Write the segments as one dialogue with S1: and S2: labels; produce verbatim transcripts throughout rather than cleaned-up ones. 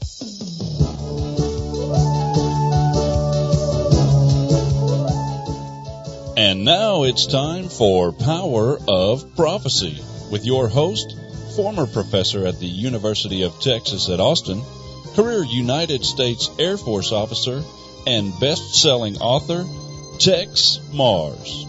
S1: And now it's time for Power of Prophecy with your host, former professor at the University of Texas at Austin, career United States Air Force officer, and best-selling author, Tex Mars.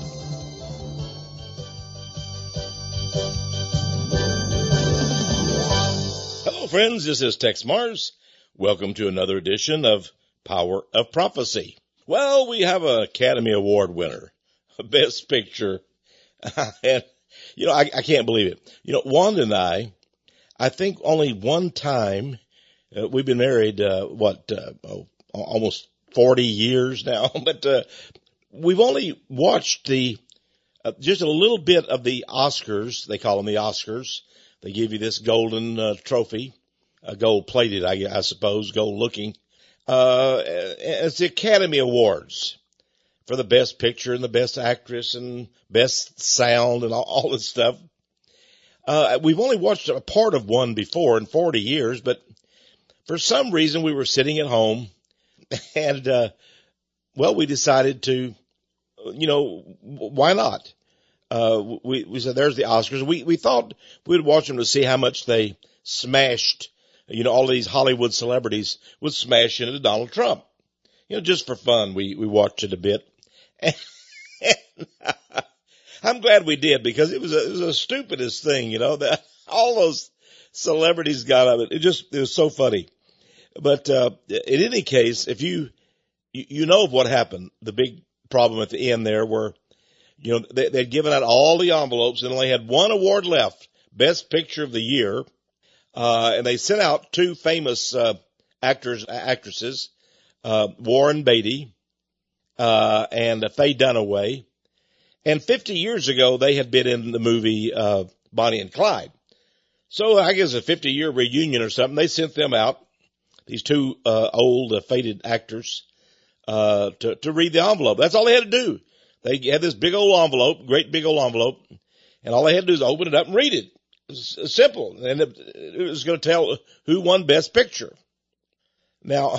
S2: Hello, friends. This is Tex Mars. Welcome to another edition of Power of Prophecy. Well, we have an Academy Award winner. Best Picture. And, you know, I, I can't believe it. You know, Wanda and I, I think only one time, uh, we've been married, uh, what, uh, oh, almost forty years now, but, uh, we've only watched the, uh, just a little bit of the Oscars. They call them the Oscars. They give you this golden, uh, trophy, uh, gold plated, I, I suppose, gold looking. Uh, it's the Academy Awards for the best picture and the best actress and best sound and all, all this stuff. Uh, we've only watched a part of one before in forty years, but for some reason we were sitting at home and, uh, well, we decided to, you know, why not? Uh, we, we said, there's the Oscars. We, we thought we'd watch them to see how much they smashed, you know, all these Hollywood celebrities would smash into Donald Trump. You know, just for fun, we, we watched it a bit. And I'm glad we did because it was a, it was the stupidest thing, you know, that all those celebrities got of it. It just, it was so funny. But, uh, in any case, if you, you, you know of what happened, the big problem at the end there were, you know, they, they'd given out all the envelopes and only had one award left, Best Picture of the Year. Uh, and they sent out two famous, uh, actors, actresses, uh, Warren Beatty, uh, and uh, Faye Dunaway. And fifty years ago, they had been in the movie, uh, Bonnie and Clyde. So I guess a fifty year reunion or something, they sent them out, these two, uh, old, uh, faded actors, uh, to, to read the envelope. That's all they had to do. They had this big old envelope, great big old envelope, and all they had to do is open it up and read it. It was simple. And it, it was going to tell who won Best Picture. Now,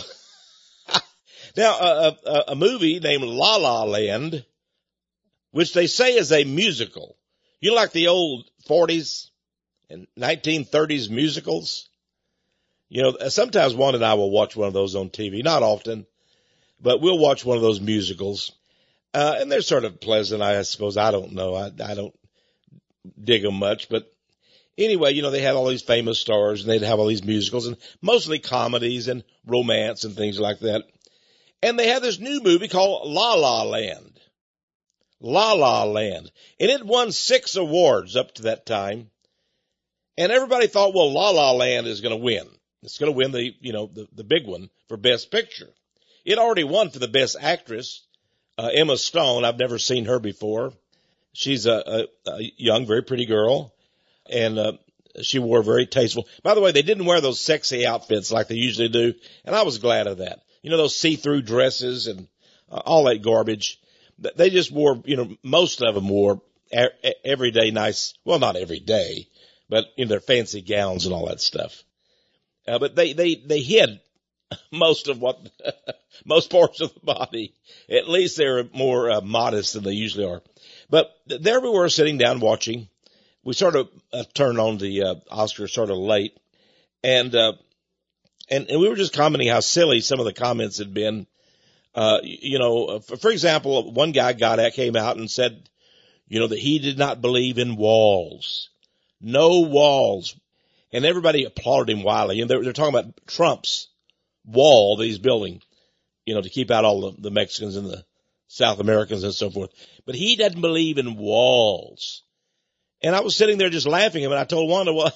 S2: now, uh, a, a movie named La La Land, which they say is a musical. You know, like the old forties and nineteen thirties musicals? You know, sometimes Juan and I will watch one of those on T V. Not often, but we'll watch one of those musicals. Uh, and they're sort of pleasant, I suppose. I don't know. I, I don't dig them much, but anyway, you know, they had all these famous stars and they'd have all these musicals and mostly comedies and romance and things like that. And they had this new movie called La La Land. La La Land. And it won six awards up to that time. And everybody thought, well, La La Land is going to win. It's going to win the, you know, the, the big one for Best Picture. It already won for the Best Actress. Uh, Emma Stone, I've never seen her before. She's a, a, a young, very pretty girl. And, uh, she wore very tasteful. By the way, they didn't wear those sexy outfits like they usually do. And I was glad of that. You know, those see-through dresses and uh, all that garbage. They just wore, you know, most of them wore a- everyday nice, well, not every day, but in their fancy gowns and all that stuff. Uh, but they, they, they hid most of what, most parts of the body. At least they're more uh, modest than they usually are. But there we were sitting down watching. We sort of uh, turned on the uh, Oscars sort of late. And, uh, and, and we were just commenting how silly some of the comments had been. Uh, you know, for, for example, one guy got out, came out and said, you know, that he did not believe in walls. No walls. And everybody applauded him wildly. And they're, they're talking about Trump's wall that he's building, you know, to keep out all the, the Mexicans and the South Americans and so forth. But he doesn't believe in walls. And I was sitting there just laughing at him, and I told Wanda, well,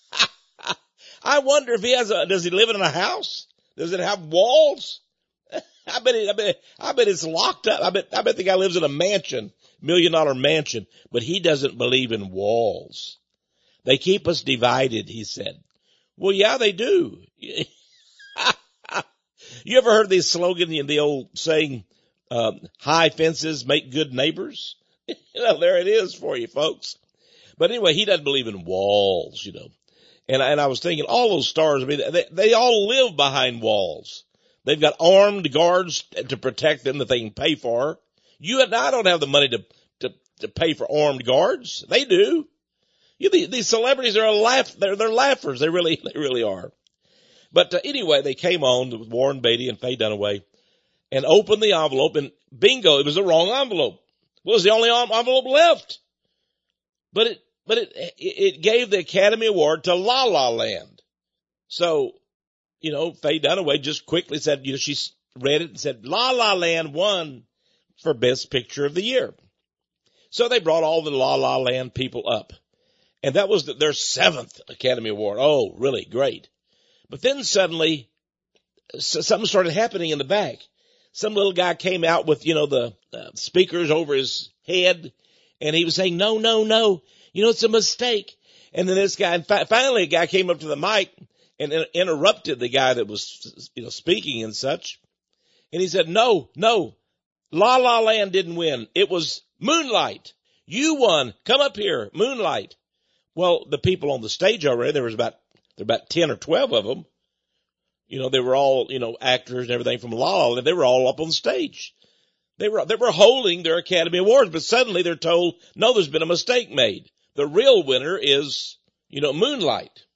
S2: I wonder if he has a, does he live in a house? Does it have walls? I bet it, I bet, I bet it's locked up. I bet, I bet the guy lives in a mansion, million dollar mansion, but he doesn't believe in walls. They keep us divided, he said. Well, yeah, they do. You ever heard the slogan, the old saying, um, high fences make good neighbors? You know, there it is for you folks. But anyway, he doesn't believe in walls, you know. And, and I was thinking, all those stars, I mean, they, they all live behind walls. They've got armed guards to protect them that they can pay for. You and I don't have the money to, to, to pay for armed guards. They do. You, these, these celebrities are a laugh, they're, they're laughers. They really, they really are. But uh, anyway, they came on with Warren Beatty and Faye Dunaway and opened the envelope, and bingo, it was the wrong envelope. It was the only envelope left. But it, but it, it gave the Academy Award to La La Land. So, you know, Faye Dunaway just quickly said, you know, she read it and said, La La Land won for Best Picture of the Year. So they brought all the La La Land people up. And that was the, their seventh Academy Award. Oh, really great. But then suddenly something started happening in the back. Some little guy came out with, you know, the uh, speakers over his head, and he was saying, no, no, no, you know, it's a mistake. And then this guy, and fi- finally a guy came up to the mic and in- interrupted the guy that was, you know, speaking and such. And he said, no, no, La La Land didn't win. It was Moonlight. You won. Come up here, Moonlight. Well, the people on the stage already, there was about, there were about ten or twelve of them. You know, they were all, you know, actors and everything from La La Land. They were all up on stage. They were, they were holding their Academy Awards, but suddenly they're told, no, there's been a mistake made. The real winner is, you know, Moonlight.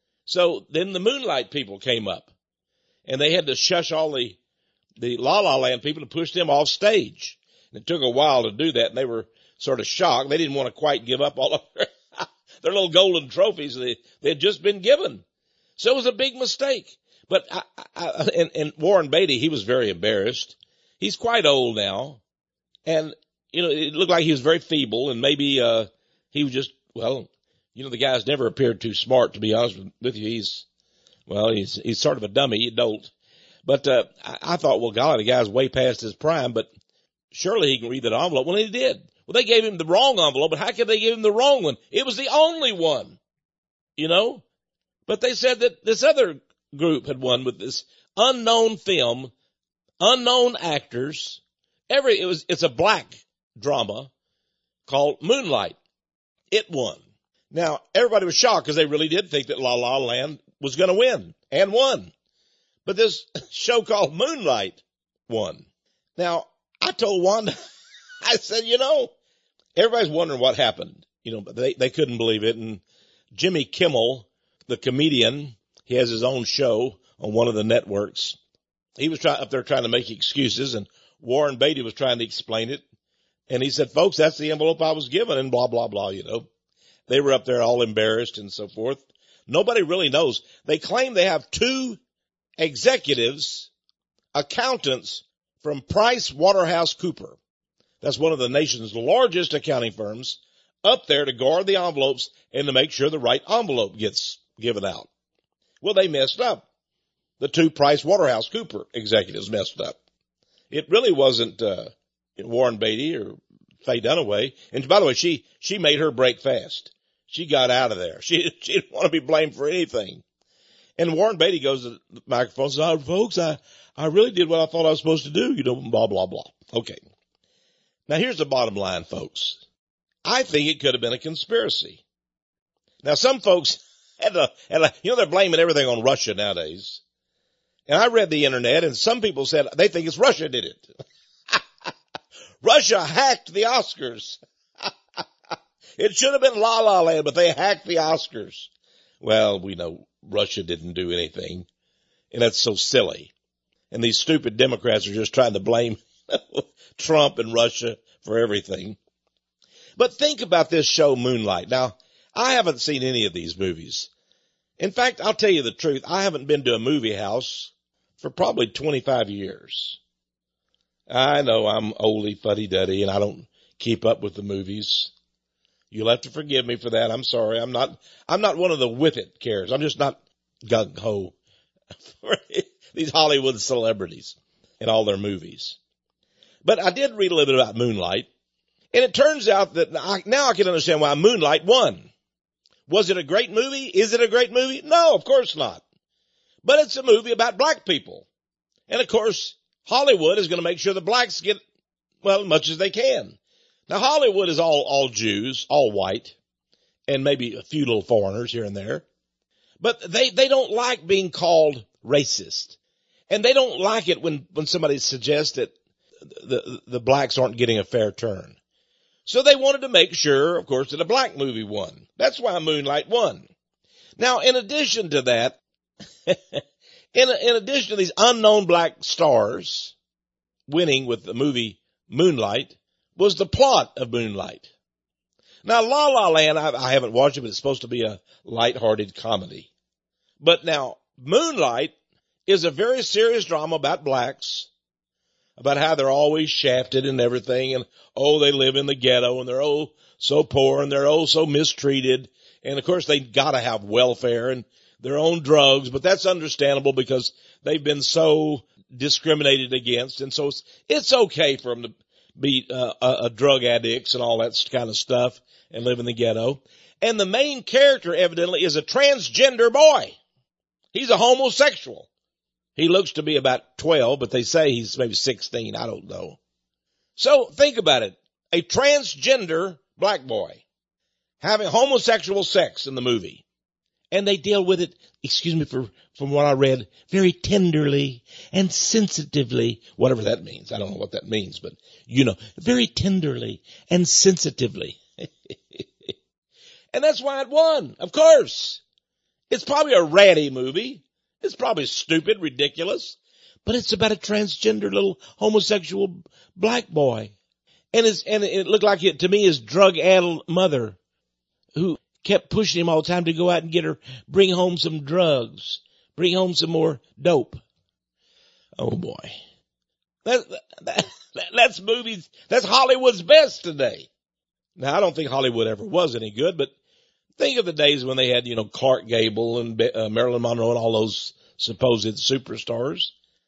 S2: So then the Moonlight people came up, and they had to shush all the, the La La Land people to push them off stage. And it took a while to do that, and they were sort of shocked. They didn't want to quite give up all of their, their little golden trophies they, they had just been given. So it was a big mistake. But I, I, and, and Warren Beatty, he was very embarrassed. He's quite old now. And, you know, it looked like he was very feeble, and maybe, uh, he was just, well, you know, the guy's never appeared too smart, to be honest with you. He's, well, he's, he's sort of a dummy, dolt. But, uh, I, I thought, well, golly, the guy's way past his prime, but surely he can read that envelope. Well, he did. Well, they gave him the wrong envelope, but how could they give him the wrong one? It was the only one, you know? But they said that this other group had won with this unknown film, unknown actors. Every, it was, it's a black drama called Moonlight. It won. Now, everybody was shocked because they really did think that La La Land was going to win and won. But this show called Moonlight won. Now, I told Wanda, I said, you know, everybody's wondering what happened, you know, but they, they couldn't believe it. And Jimmy Kimmel, the comedian, he has his own show on one of the networks. He was trying up there trying to make excuses, and Warren Beatty was trying to explain it. And he said, folks, that's the envelope I was given, and blah, blah, blah, you know. They were up there all embarrassed and so forth. Nobody really knows. They claim they have two executives, accountants from Price Waterhouse Cooper. That's one of the nation's largest accounting firms, up there to guard the envelopes and to make sure the right envelope gets given out. Well, they messed up. The two Price Waterhouse Cooper executives messed up. It really wasn't uh, Warren Beatty or Faye Dunaway. And by the way, she she made her break fast. She got out of there. She, she didn't want to be blamed for anything. And Warren Beatty goes to the microphone and says, oh, folks, I, I really did what I thought I was supposed to do, you know, blah, blah, blah. Okay. Now, here's the bottom line, folks. I think it could have been a conspiracy. Now, some folks had a, had a, you know, they're blaming everything on Russia nowadays. And I read the internet, and some people said they think it's Russia did it. Russia hacked the Oscars. It should have been La La Land, but they hacked the Oscars. Well, we know Russia didn't do anything, and that's so silly. And these stupid Democrats are just trying to blame Trump and Russia for everything. But think about this show, Moonlight. Now, I haven't seen any of these movies. In fact, I'll tell you the truth. I haven't been to a movie house for probably twenty-five years. I know I'm oldie fuddy-duddy, and I don't keep up with the movies. You'll have to forgive me for that. I'm sorry. I'm not, I'm not one of the with it cares. I'm just not gung ho for these Hollywood celebrities and all their movies. But I did read a little bit about Moonlight, and it turns out that I, now I can understand why Moonlight won. Was it a great movie? Is it a great movie? No, of course not. But it's a movie about black people. And of course, Hollywood is going to make sure the blacks get, well, as much as they can. Now, Hollywood is all, all Jews, all white, and maybe a few little foreigners here and there. But they, they don't like being called racist. And they don't like it when, when somebody suggests that the, the blacks aren't getting a fair turn. So they wanted to make sure, of course, that a black movie won. That's why Moonlight won. Now, in addition to that, in, in addition to these unknown black stars winning with the movie Moonlight, was the plot of Moonlight. Now, La La Land, I, I haven't watched it, but it's supposed to be a lighthearted comedy. But now, Moonlight is a very serious drama about blacks, about how they're always shafted and everything, and oh, they live in the ghetto, and they're oh so poor, and they're oh so mistreated, and of course they gotta have welfare and their own drugs, but that's understandable because they've been so discriminated against, and so it's, it's okay for them to be uh, uh, drug addicts and all that kind of stuff and live in the ghetto. And the main character evidently is a transgender boy. He's a homosexual. He looks to be about twelve, but they say he's maybe sixteen. I don't know. So think about it. A transgender black boy having homosexual sex in the movie. And they deal with it, excuse me for, from what I read, very tenderly and sensitively, whatever that means. I don't know what that means, but you know, very tenderly and sensitively. And that's why it won, of course. It's probably a ratty movie. It's probably stupid, ridiculous, but it's about a transgender little homosexual black boy. And it's, and it looked like it to me his drug-addled mother who kept pushing him all the time to go out and get her, bring home some drugs, bring home some more dope. Oh boy. That, that, that, that's movies, that's Hollywood's best today. Now I don't think Hollywood ever was any good, but think of the days when they had, you know, Clark Gable and uh, Marilyn Monroe and all those supposed superstars.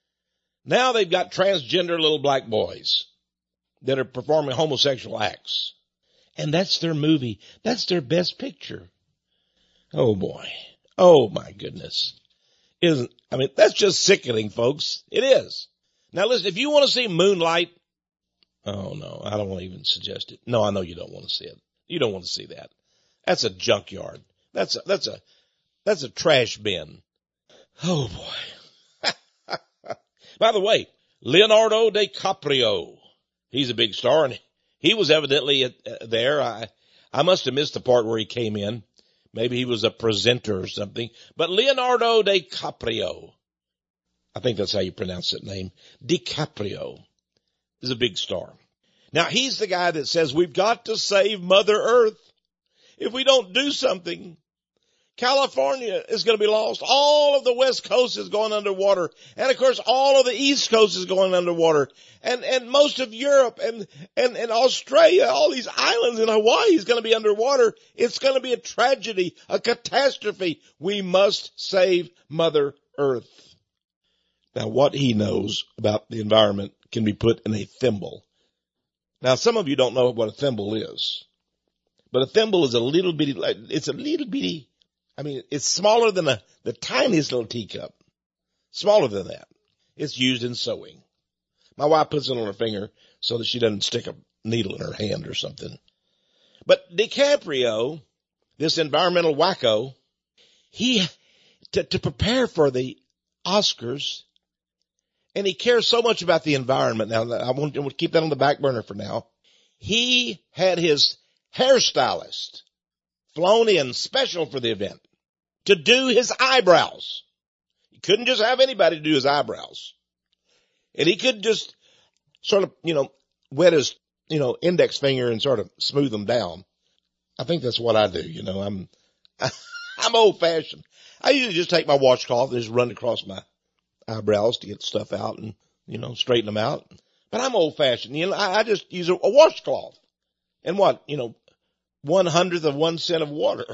S2: Now they've got transgender little black boys that are performing homosexual acts. And that's their movie. That's their best picture. Oh boy. Oh my goodness. Isn't, I mean, that's just sickening, folks. It is. Now listen, if you want to see Moonlight, oh no, I don't want to even suggest it. No, I know you don't want to see it. You don't want to see that. That's a junkyard. That's a, that's a, that's a trash bin. Oh boy. By the way, Leonardo DiCaprio, he's a big star and he was evidently uh, there. I, I must have missed the part where he came in. Maybe he was a presenter or something. But Leonardo DiCaprio, I think that's how you pronounce that name, DiCaprio, is a big star. Now, he's the guy that says we've got to save Mother Earth. If we don't do something, California is going to be lost. All of the West Coast is going underwater. And of course, all of the East Coast is going underwater. And, and most of Europe and, and, and Australia, all these islands in Hawaii is going to be underwater. It's going to be a tragedy, a catastrophe. We must save Mother Earth. Now, what he knows about the environment can be put in a thimble. Now, some of you don't know what a thimble is. But a thimble is a little bitty, it's a little bitty, I mean, it's smaller than a, the tiniest little teacup. Smaller than that. It's used in sewing. My wife puts it on her finger so that she doesn't stick a needle in her hand or something. But DiCaprio, this environmental wacko, he, to, to prepare for the Oscars, and he cares so much about the environment. Now, I want to keep that on the back burner for now. He had his hairstylist flown in special for the event to do his eyebrows. He couldn't just have anybody do his eyebrows. And he could just sort of, you know, wet his, you know, index finger and sort of smooth them down. I think that's what I do. You know, I'm, I'm old fashioned. I usually just take my washcloth and just run across my eyebrows to get stuff out and, you know, straighten them out. But I'm old fashioned. You know, I, I just use a, a washcloth and what, you know, one hundredth of one cent of water.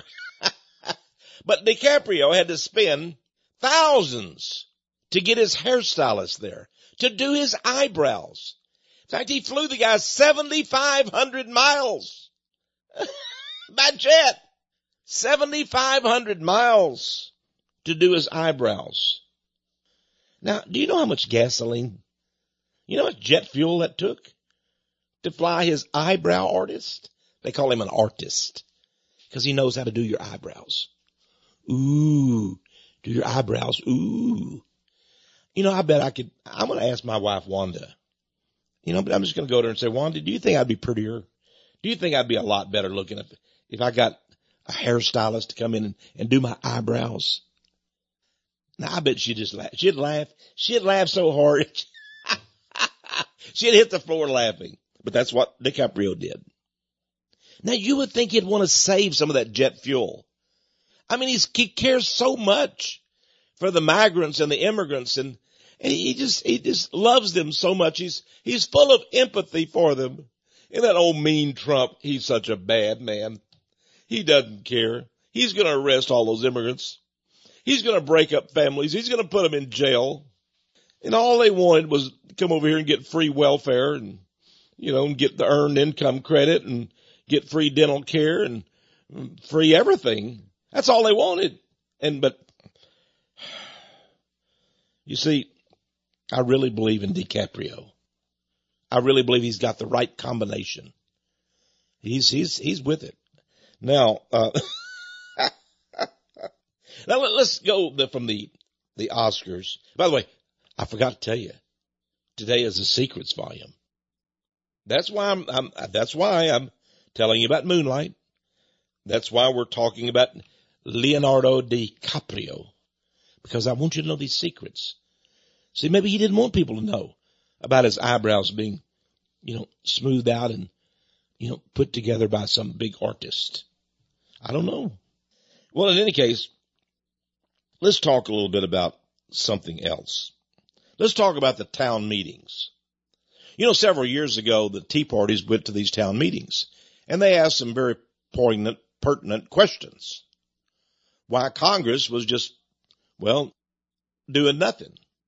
S2: But DiCaprio had to spend thousands to get his hairstylist there to do his eyebrows. In fact, he flew the guy seventy-five hundred miles by jet. seventy-five hundred miles to do his eyebrows. Now, do you know how much gasoline, you know how much jet fuel that took to fly his eyebrow artist? They call him an artist because he knows how to do your eyebrows. Ooh, do your eyebrows. Ooh. You know, I bet I could, I'm going to ask my wife, Wanda. You know, but I'm just going to go to her and say, Wanda, do you think I'd be prettier? Do you think I'd be a lot better looking if, if I got a hairstylist to come in and, and do my eyebrows? Now, I bet she'd just laugh. She'd laugh. She'd laugh so hard. She'd hit the floor laughing. But that's what DiCaprio did. Now, you would think he'd want to save some of that jet fuel. I mean, he's, he cares so much for the migrants and the immigrants, and, and he just, he just loves them so much. He's, he's full of empathy for them. And that old mean Trump, he's such a bad man. He doesn't care. He's going to arrest all those immigrants. He's going to break up families. He's going to put them in jail. And all they wanted was to come over here and get free welfare and, you know, and get the earned income credit and get free dental care and free everything. That's all they wanted. And, but, you see, I really believe in DiCaprio. I really believe he's got the right combination. He's, he's, he's with it. Now, uh, now let, let's go the, from the, the Oscars. By the way, I forgot to tell you, today is the Secrets volume. That's why I'm, I'm, that's why I'm telling you about Moonlight. That's why we're talking about Leonardo DiCaprio, because I want you to know these secrets. See, maybe he didn't want people to know about his eyebrows being, you know, smoothed out and, you know, put together by some big artist. I don't know. Well, in any case, let's talk a little bit about something else. Let's talk about the town meetings. You know, several years ago, the Tea Parties went to these town meetings, and they asked some very poignant, pertinent questions. Why Congress was just, well, doing nothing.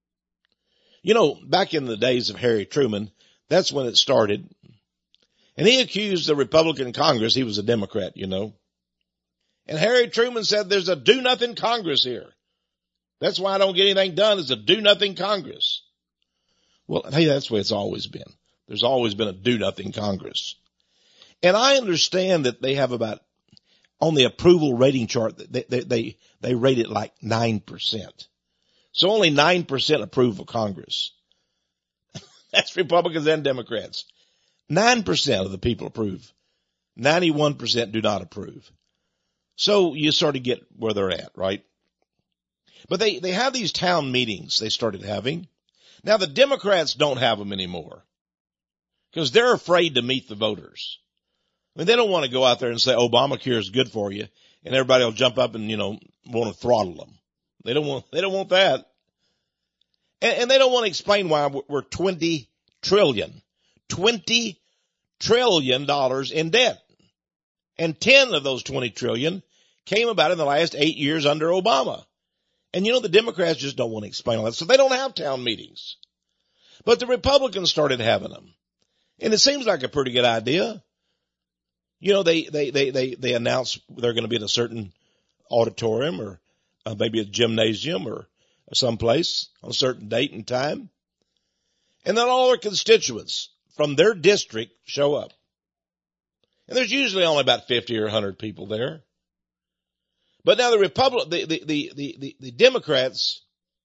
S2: You know, back in the days of Harry Truman, that's when it started. And he accused the Republican Congress, he was a Democrat, you know. And Harry Truman said there's a do-nothing Congress here. That's why I don't get anything done, is a do-nothing Congress. Well, hey, that's the way it's always been. There's always been a do-nothing Congress. And I understand that they have about, on the approval rating chart, they, they, they, they rate it like nine percent. So only nine percent approve of Congress. That's Republicans and Democrats. nine percent of the people approve. ninety-one percent do not approve. So you sort of get where they're at, right? But they, they have these town meetings they started having. Now the Democrats don't have them anymore because they're afraid to meet the voters. I mean, they don't want to go out there and say Obamacare is good for you and everybody will jump up and, you know, want to throttle them. They don't want, they don't want that. And, and they don't want to explain why we're twenty trillion, twenty trillion dollars in debt. And ten of those twenty trillion came about in the last eight years under Obama. And you know, the Democrats just don't want to explain all that. So they don't have town meetings. But the Republicans started having them. And it seems like a pretty good idea. You know, they, they, they, they, they announce they're going to be in a certain auditorium or uh, maybe a gymnasium or someplace on a certain date and time. And then all their constituents from their district show up. And there's usually only about fifty or one hundred people there. But now the Republic, the, the, the, the, the Democrats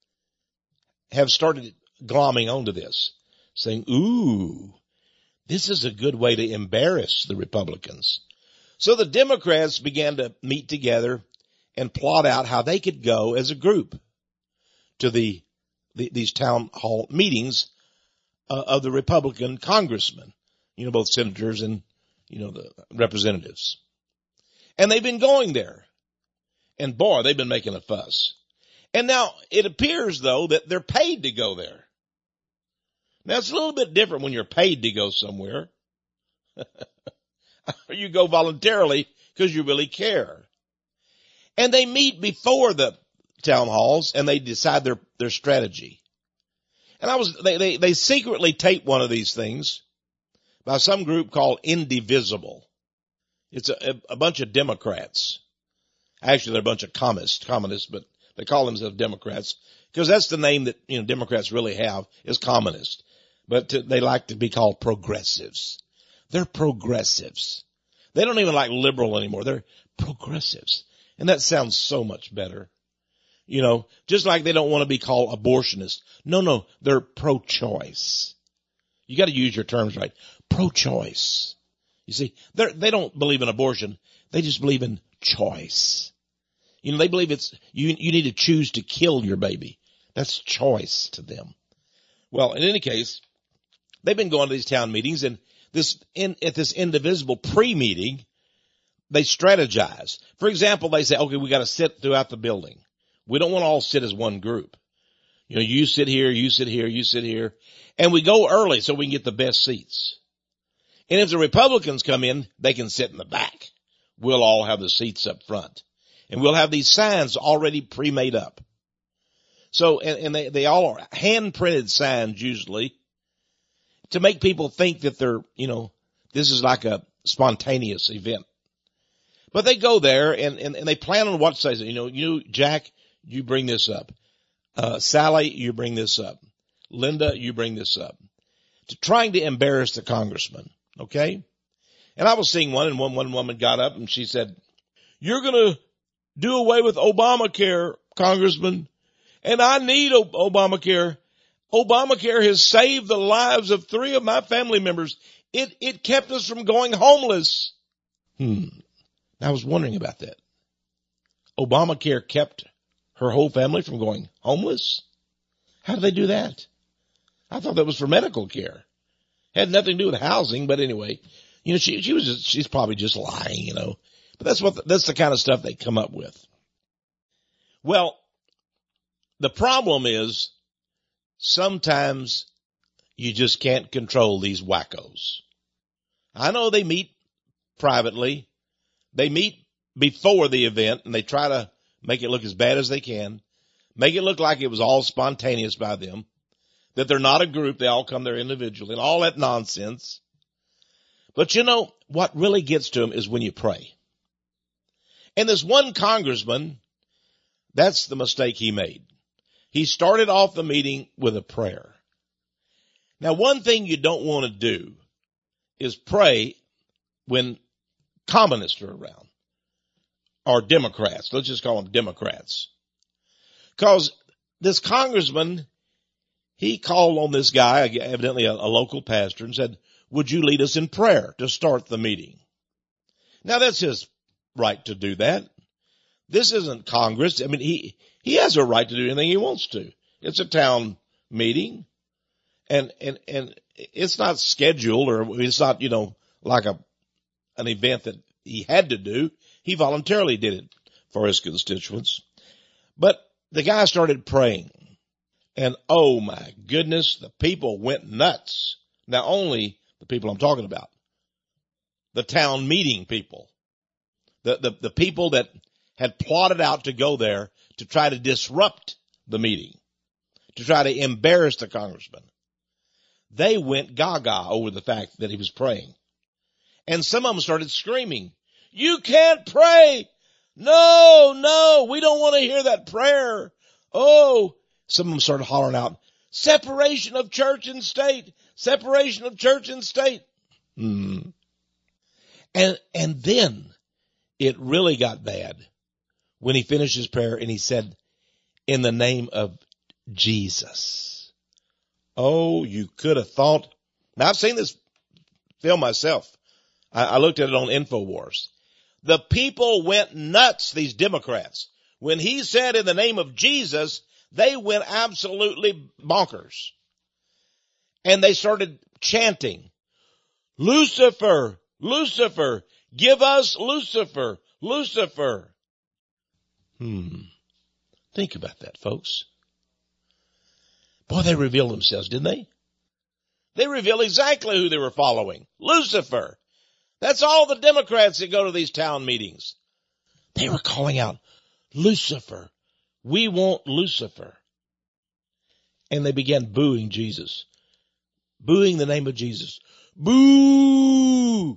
S2: have started glomming onto this, saying, ooh, this is a good way to embarrass the Republicans. So the Democrats began to meet together and plot out how they could go as a group to the, the these town hall meetings uh, of the Republican congressmen, you know, both senators and, you know, the representatives. And they've been going there. And boy, they've been making a fuss. And now it appears, though, that they're paid to go there. Now, it's a little bit different when you're paid to go somewhere. Or you go voluntarily because you really care. And they meet before the town halls and they decide their, their strategy. And I was, they, they, they secretly tape one of these things by some group called Indivisible. It's a, a bunch of Democrats. Actually, they're a bunch of communists, communists, but they call themselves Democrats because that's the name that, you know, Democrats really have is communist. But to, they like to be called progressives. They're progressives. They don't even like liberal anymore. They're progressives. And that sounds so much better. You know, just like they don't want to be called abortionists. No, no, they're pro-choice. You got to use your terms right. Pro-choice. You see, they they don't believe in abortion. They just believe in choice. You know, they believe it's, you, you need to choose to kill your baby. That's choice to them. Well, in any case, they've been going to these town meetings, and this, in, at this indivisible pre-meeting, they strategize. For example, they say, okay, we got to sit throughout the building. We don't want to all sit as one group. You know, you sit here, you sit here, you sit here. And we go early so we can get the best seats. And if the Republicans come in, they can sit in the back. We'll all have the seats up front. And we'll have these signs already pre-made up. So, and, and they, they all are hand-printed signs usually to make people think that they're, you know, this is like a spontaneous event. But they go there and, and, and they plan on what says, you know, you, Jack, you bring this up. Uh, Sally, you bring this up. Linda, you bring this up. To trying to embarrass the congressman. Okay. And I was seeing one, and one, one woman got up and she said, you're going to do away with Obamacare, Congressman. And I need o- Obamacare. Obamacare has saved the lives of three of my family members. It, it kept us from going homeless. Hmm. I was wondering about that. Obamacare kept her whole family from going homeless? How did they do that? I thought that was for medical care. Had nothing to do with housing, but anyway, you know, she, she was just, she's probably just lying, you know, but that's what, the, that's the kind of stuff they come up with. Well, the problem is sometimes you just can't control these wackos. I know they meet privately. They meet before the event and they try to make it look as bad as they can, make it look like it was all spontaneous by them, that they're not a group, they all come there individually, and all that nonsense. But you know, what really gets to them is when you pray. And this one congressman, that's the mistake he made. He started off the meeting with a prayer. Now, one thing you don't want to do is pray when communists are around. Or Democrats. Let's just call them Democrats. Because this congressman, he called on this guy, evidently a, a local pastor, and said, would you lead us in prayer to start the meeting? Now, that's his right to do that. This isn't Congress. I mean, he, he has a right to do anything he wants to. It's a town meeting. And, and, and it's not scheduled, or it's not, you know, like a, an event that he had to do. He voluntarily did it for his constituents. But the guy started praying. And oh my goodness, the people went nuts. Not only the people I'm talking about, the town meeting people, the, the, the people that had plotted out to go there to try to disrupt the meeting, to try to embarrass the congressman. They went gaga over the fact that he was praying. And some of them started screaming, you can't pray. No, no, we don't want to hear that prayer. Oh, some of them started hollering out, separation of church and state, separation of church and state. Hmm. And, and then it really got bad when he finished his prayer and he said, in the name of Jesus. Oh, you could have thought. Now I've seen this film myself. I, I looked at it on InfoWars. The people went nuts, these Democrats. When he said in the name of Jesus, they went absolutely bonkers. And they started chanting, Lucifer, Lucifer, give us Lucifer, Lucifer. Hmm. Think about that, folks. Boy, they revealed themselves, didn't they? They revealed exactly who they were following. Lucifer. That's all the Democrats that go to these town meetings. They were calling out, Lucifer. We want Lucifer. And they began booing Jesus. Booing the name of Jesus. Boo!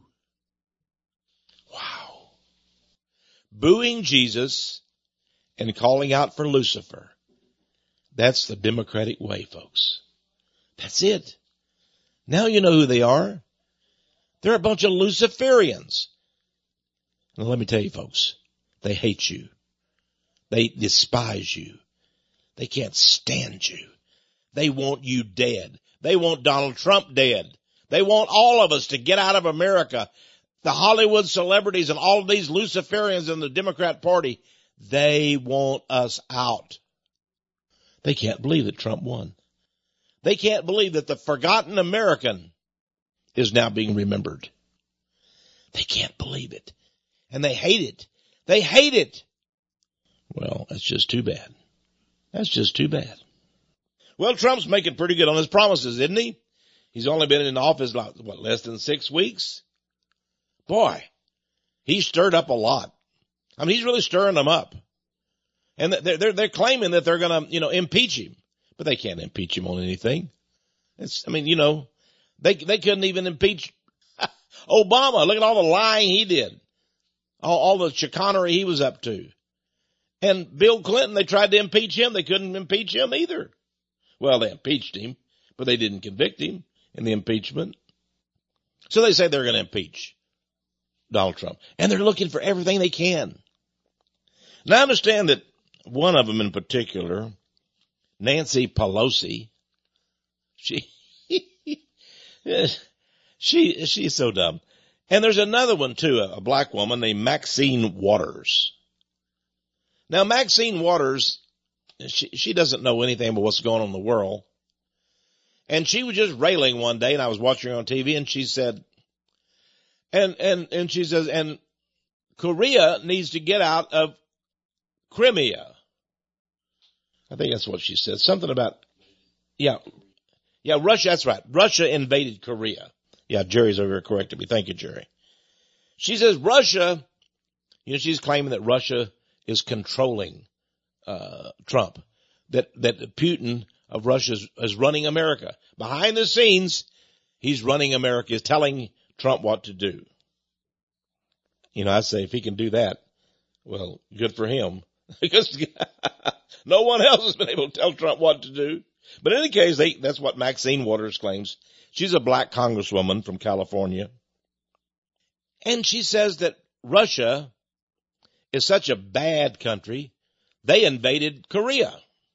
S2: Wow. Booing Jesus and calling out for Lucifer. That's the Democratic way, folks. That's it. Now you know who they are. They're a bunch of Luciferians. Now let me tell you, folks, They hate you. They despise you. They can't stand you. They want you dead. They want Donald Trump dead. They want all of us to get out of America. The Hollywood celebrities and all of these Luciferians in the Democrat Party, they want us out. They can't believe that Trump won. They can't believe that the forgotten American is now being remembered. They can't believe it. And they hate it. They hate it. Well, that's just too bad. That's just too bad. Well, Trump's making pretty good on his promises, isn't he? He's only been in office, like, what, less than six weeks? Boy, he stirred up a lot. I mean, he's really stirring them up. And they're, they're, they're claiming that they're going to, you know, impeach him. But they can't impeach him on anything. It's, I mean, you know, they, they couldn't even impeach Obama. Look at all the lying he did. All, all the chicanery he was up to. And Bill Clinton, they tried to impeach him. They couldn't impeach him either. Well, they impeached him, but they didn't convict him in the impeachment. So they say they're going to impeach Donald Trump. And they're looking for everything they can. Now I understand that one of them in particular, Nancy Pelosi, she, she, she's so dumb. And there's another one too, a black woman named Maxine Waters. Now Maxine Waters, she, she doesn't know anything about what's going on in the world. And she was just railing one day, and I was watching her on T V, and she said, and, and, and she says, and Korea needs to get out of Crimea. I think that's what she said. Something about, yeah, yeah, Russia, that's right. Russia invaded Korea. Yeah, Jerry's over here correcting me. Thank you, Jerry. She says Russia, you know, she's claiming that Russia is controlling uh Trump, that, that Putin of Russia is, is running America. Behind the scenes, he's running America, is telling Trump what to do. You know, I say if he can do that, well, good for him. Because no one else has been able to tell Trump what to do. But in any case, they, that's what Maxine Waters claims. She's a black congresswoman from California. And she says that Russia is such a bad country, they invaded Korea.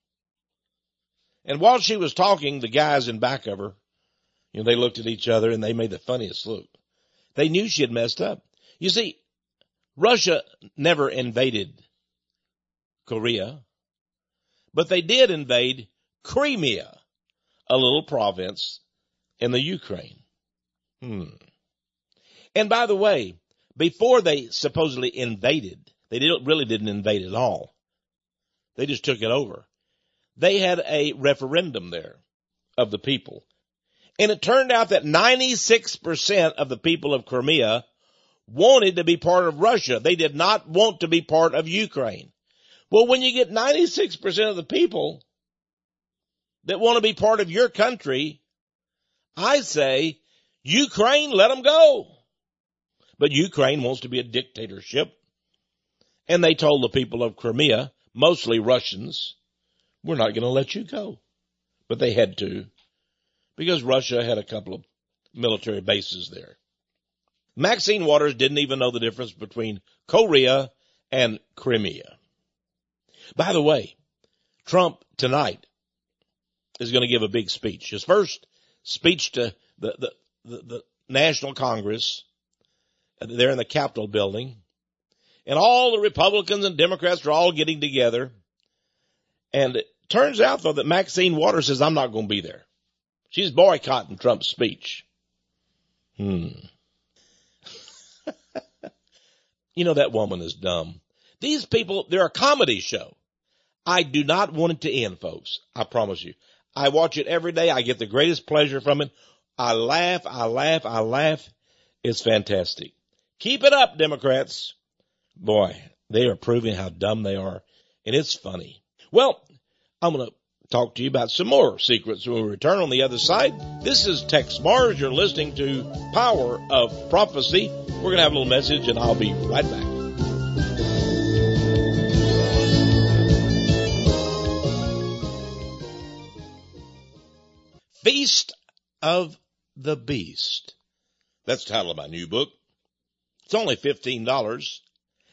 S2: And while she was talking, the guys in back of her, you know, they looked at each other and they made the funniest look. They knew she had messed up. You see, Russia never invaded Korea, but they did invade Crimea, a little province in the Ukraine. Hmm. And by the way, before they supposedly invaded, they didn't, really didn't invade at all. They just took it over. They had a referendum there of the people. And it turned out that ninety-six percent of the people of Crimea wanted to be part of Russia. They did not want to be part of Ukraine. Well, when you get ninety-six percent of the people that want to be part of your country, I say, Ukraine, let them go. But Ukraine wants to be a dictatorship. And they told the people of Crimea, mostly Russians, we're not going to let you go. But they had to, because Russia had a couple of military bases there. Maxine Waters didn't even know the difference between Korea and Crimea. By the way, Trump tonight is going to give a big speech. His first speech to the, the, the, the National Congress. They're in the Capitol building. And all the Republicans and Democrats are all getting together. And it turns out, though, that Maxine Waters says, I'm not going to be there. She's boycotting Trump's speech. Hmm. You know, that woman is dumb. These people, they're a comedy show. I do not want it to end, folks. I promise you. I watch it every day. I get the greatest pleasure from it. I laugh, I laugh, I laugh. It's fantastic. Keep it up, Democrats. Boy, they are proving how dumb they are. And it's funny. Well, I'm going to talk to you about some more secrets when we return on the other side. This is Tex Mars. You're listening to Power of Prophecy. We're going to have a little message, and I'll be right back. Feast of the Beast. That's the title of my new book. It's only fifteen dollars,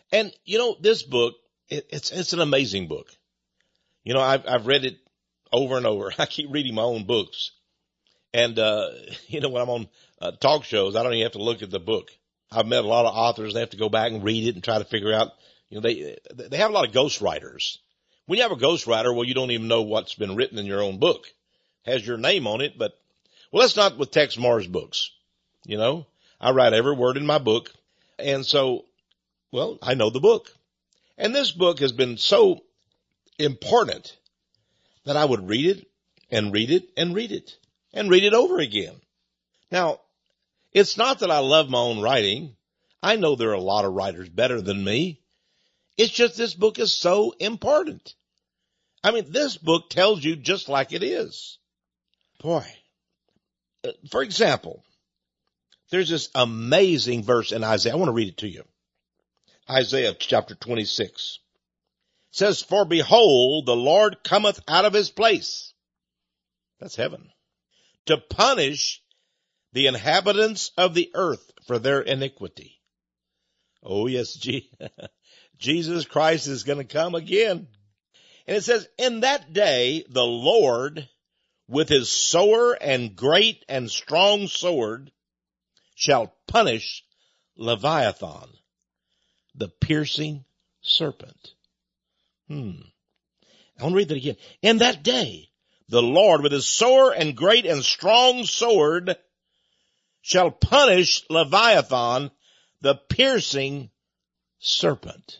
S2: And, you know, this book, it, it's, it's an amazing book. You know, I've, I've read it over and over. I keep reading my own books. And, uh, you know, when I'm on uh, talk shows, I don't even have to look at the book. I've met a lot of authors. They have to go back and read it and try to figure out, you know, they, they have a lot of ghostwriters. When you have a ghostwriter, well, you don't even know what's been written in your own book. It has your name on it, but, well, that's not with Tex Mars books. You know, I write every word in my book. And so, well, I know the book. And this book has been so important that I would read it and read it and read it and read it over again. Now, it's not that I love my own writing. I know there are a lot of writers better than me. It's just this book is so important. I mean, this book tells you just like it is. Boy, for example, there's this amazing verse in Isaiah. I want to read it to you. Isaiah chapter twenty-six. It says, "For behold, the Lord cometh out of his place." That's heaven. "To punish the inhabitants of the earth for their iniquity." Oh, yes, G- Jesus Christ is going to come again. And it says, "In that day, the Lord with his sore and great and strong sword shall punish Leviathan, the piercing serpent." Hmm. I want to read that again. "In that day, the Lord with his sore and great and strong sword shall punish Leviathan, the piercing serpent.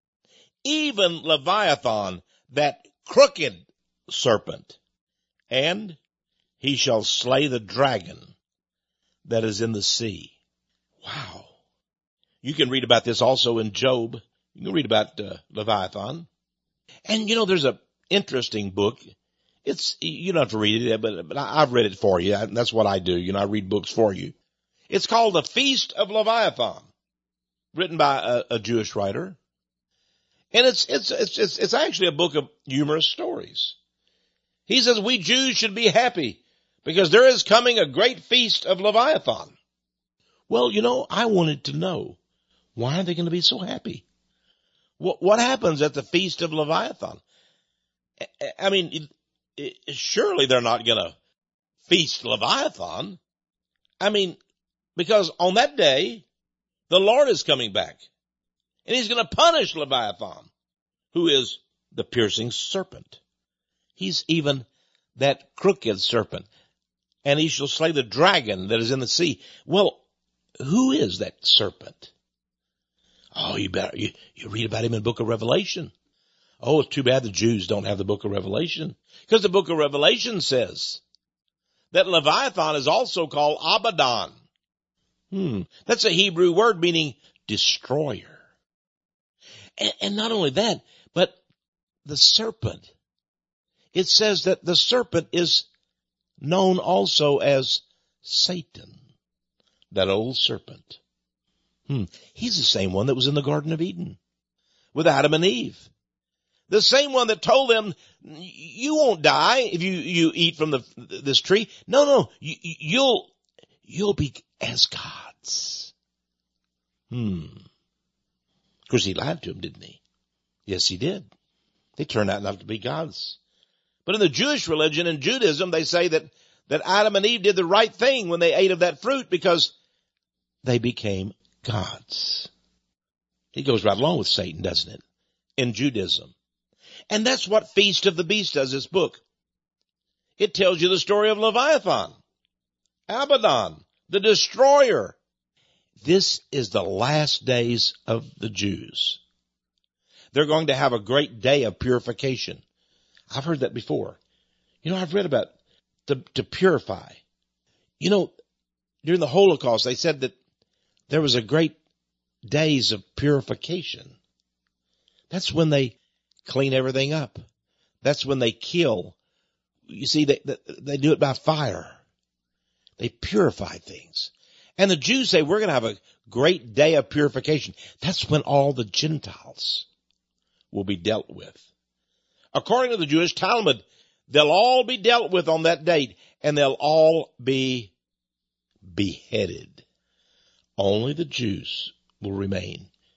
S2: Even Leviathan, that crooked serpent. And he shall slay the dragon that is in the sea." Wow. You can read about this also in Job. You can read about uh, Leviathan. And, you know, there's a interesting book. It's, you don't have to read it, but, but I've read it for you. That's what I do. You know, I read books for you. It's called The Feast of Leviathan, written by a, a Jewish writer. And it's, it's, it's, it's, it's actually a book of humorous stories. He says we Jews should be happy because there is coming a great feast of Leviathan. Well, you know, I wanted to know, why are they going to be so happy? What, what happens at the Feast of Leviathan? I mean, it, it, surely they're not going to feast Leviathan. I mean, because on that day, the Lord is coming back. And he's going to punish Leviathan, who is the piercing serpent. He's even that crooked serpent. And he shall slay the dragon that is in the sea. Well, who is that serpent? Oh, you better, you, you read about him in the book of Revelation. Oh, it's too bad the Jews don't have the book of Revelation. Because the book of Revelation says that Leviathan is also called Abaddon. Hmm. That's a Hebrew word meaning destroyer. And, and not only that, but the serpent. It says that the serpent is known also as Satan, that old serpent. Hmm. He's the same one that was in the Garden of Eden with Adam and Eve. The same one that told them, you won't die if you, you eat from the, this tree. No, no, you, you'll, you'll be as gods. Hmm. Of course, he lied to him, didn't he? Yes, he did. They turned out not to be gods. But in the Jewish religion and Judaism, they say that, that Adam and Eve did the right thing when they ate of that fruit because they became gods. It goes right along with Satan, doesn't it? In Judaism. And that's what Feast of the Beast does, this book. It tells you the story of Leviathan, Abaddon, the destroyer. This is the last days of the Jews. They're going to have a great day of purification. I've heard that before. You know, I've read about to, to purify. You know, during the Holocaust, they said that there was a great days of purification. That's when they clean everything up. That's when they kill. You see, they, they, they do it by fire. They purify things. And the Jews say we're going to have a great day of purification. That's when all the Gentiles will be dealt with. According to the Jewish Talmud, they'll all be dealt with on that date, and they'll all be beheaded. Only the Jews will remain.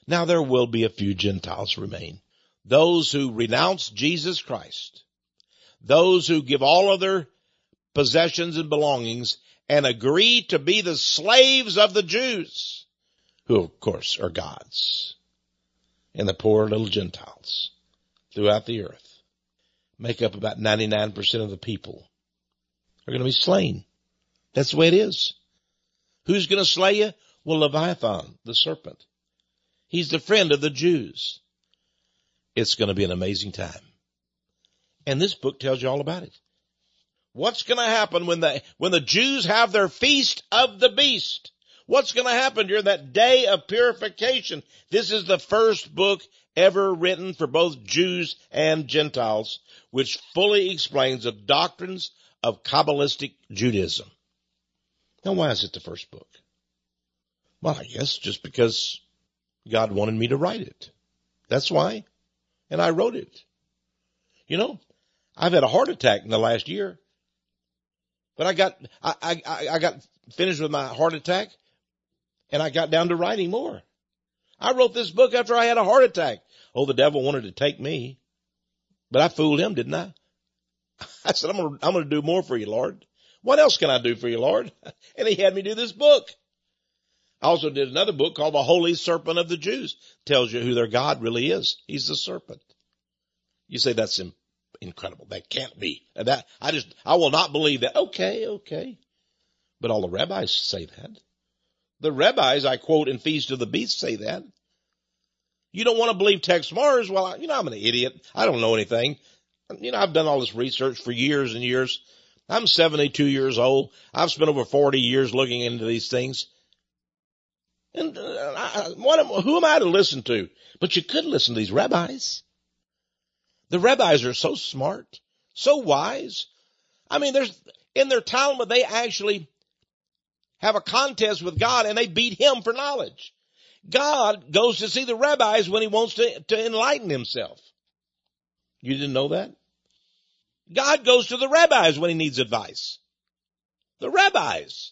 S2: Now there will be a few Gentiles remain. Those who renounce Jesus Christ. Those who give all of their possessions and belongings and agree to be the slaves of the Jews, who of course are God's. And the poor little Gentiles throughout the earth make up about ninety-nine percent of the people are going to be slain. That's the way it is. Who's going to slay you? Well, Leviathan, the serpent. He's the friend of the Jews. It's going to be an amazing time. And this book tells you all about it. What's going to happen when the, when the Jews have their feast of the beast? What's going to happen during that day of purification? This is the first book ever written for both Jews and Gentiles, which fully explains the doctrines of Kabbalistic Judaism. Now, why is it the first book? Well, I guess just because God wanted me to write it. That's why. And I wrote it. You know, I've had a heart attack in the last year. But I got, I, I, I got finished with my heart attack and I got down to writing more. I wrote this book after I had a heart attack. Oh, the devil wanted to take me, but I fooled him, didn't I? I said, I'm going to, I'm going to do more for you, Lord. What else can I do for you, Lord? And he had me do this book. I also did another book called The Holy Serpent of the Jews. Tells you who their God really is. He's the serpent. You say that's in, incredible. That can't be. And that, I just, I will not believe that. Okay, okay. But all the rabbis say that. The rabbis I quote in Feast of the Beast say that. You don't want to believe Tex Mars? Well, I, you know, I'm an idiot. I don't know anything. You know, I've done all this research for years and years. I'm seventy-two years old. I've spent over forty years looking into these things. And uh, I, what am, who am I to listen to? But you could listen to these rabbis. The rabbis are so smart, so wise. I mean, there's in their Talmud, they actually have a contest with God and they beat him for knowledge. God goes to see the rabbis when he wants to, to enlighten himself. You didn't know that? God goes to the rabbis when he needs advice. The rabbis.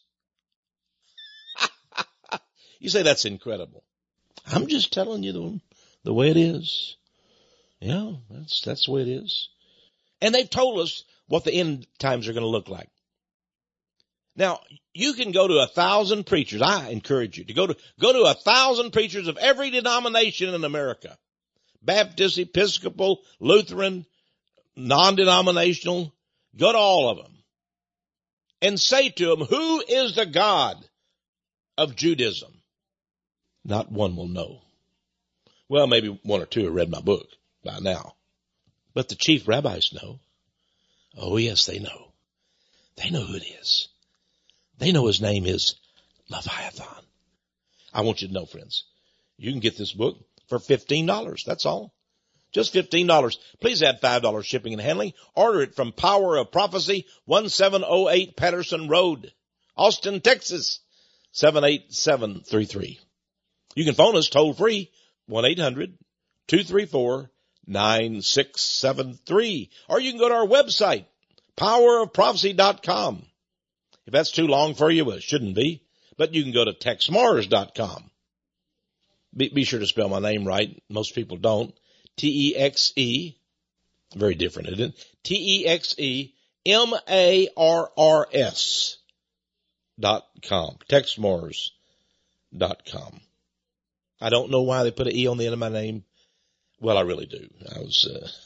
S2: You say that's incredible. I'm just telling you the, the way it is. Yeah, that's, that's the way it is. And they've told us what the end times are going to look like. Now, you can go to a thousand preachers. I encourage you to go to, go to a thousand preachers of every denomination in America. Baptist, Episcopal, Lutheran, non-denominational. Go to all of them. And say to them, who is the God of Judaism? Not one will know. Well, maybe one or two have read my book by now. But the chief rabbis know. Oh, yes, they know. They know who it is. They know his name is Leviathan. I want you to know, friends, you can get this book for fifteen dollars. That's all. Just fifteen dollars. Please add five dollars shipping and handling. Order it from Power of Prophecy, one seven oh eight Patterson Road, Austin, Texas, seven eight seven three three. You can phone us toll free, one eight hundred two three four nine six seven three. Or you can go to our website, power of prophecy dot com. If that's too long for you, well, it shouldn't be. But you can go to tex mars dot com. Be, be sure to spell my name right. Most people don't. T E X E. Very different, isn't it? T E X E M A R R S dot com. tex mars dot com. I don't know why they put an E on the end of my name. Well, I really do. I was,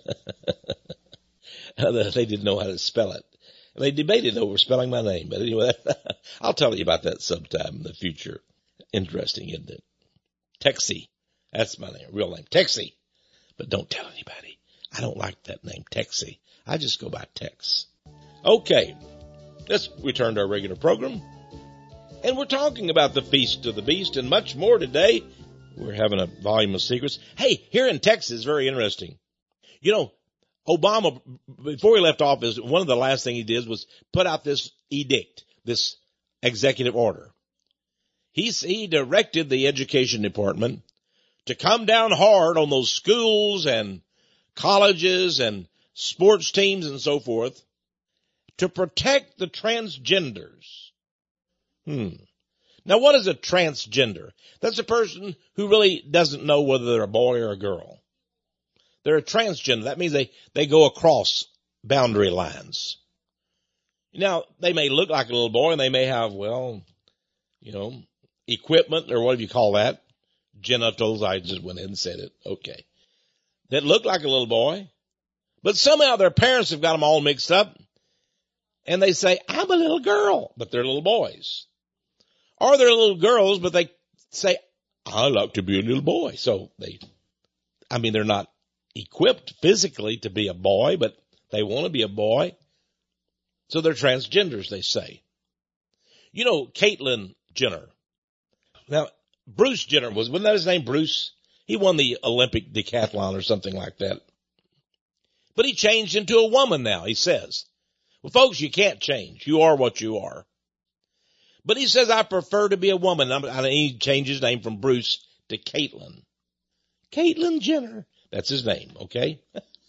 S2: uh, they didn't know how to spell it. And they debated over spelling my name. But anyway, I'll tell you about that sometime in the future. Interesting, isn't it? Texie. That's my name, real name. Texie. But don't tell anybody. I don't like that name, Texie. I just go by Tex. Okay. Let's return to our regular program. And we're talking about the Feast of the Beast and much more today. We're having a volume of secrets. Hey, here in Texas, very interesting. You know, Obama, before he left office, one of the last things he did was put out this edict, this executive order. He, he directed the education department to come down hard on those schools and colleges and sports teams and so forth to protect the transgenders. Hmm. Now, what is a transgender? That's a person who really doesn't know whether they're a boy or a girl. They're a transgender. That means they, they go across boundary lines. Now, they may look like a little boy and they may have, well, you know, equipment or whatever you call that. Genitals. I just went ahead and said it. Okay. That look like a little boy. But somehow their parents have got them all mixed up. And they say, I'm a little girl. But they're little boys. Or they're little girls, but they say, I like to be a little boy. So they, I mean, they're not equipped physically to be a boy, but they want to be a boy. So they're transgenders, they say. You know, Caitlyn Jenner. Now, Bruce Jenner, was, wasn't that his name, Bruce? He won the Olympic decathlon or something like that. But he changed into a woman now, he says. Well, folks, you can't change. You are what you are. But he says, I prefer to be a woman. And he changed his name from Bruce to Caitlyn. Caitlyn Jenner. That's his name, okay?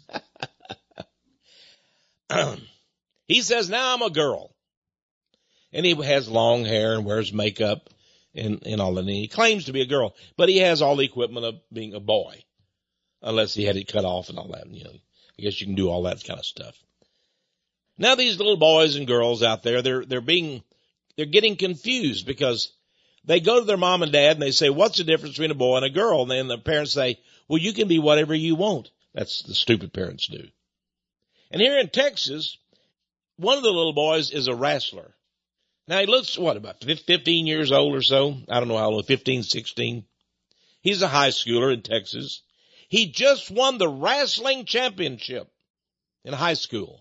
S2: He says, now I'm a girl. And he has long hair and wears makeup and, and all that. And he claims to be a girl. But he has all the equipment of being a boy. Unless he had it cut off and all that. You know, I guess you can do all that kind of stuff. Now these little boys and girls out there, they're, they're being... They're getting confused because they go to their mom and dad and they say, what's the difference between a boy and a girl? And then the parents say, well, you can be whatever you want. That's the stupid parents do. And here in Texas, one of the little boys is a wrestler. Now he looks, what, about fifteen years old or so? I don't know how old, fifteen, sixteen. He's a high schooler in Texas. He just won the wrestling championship in high school.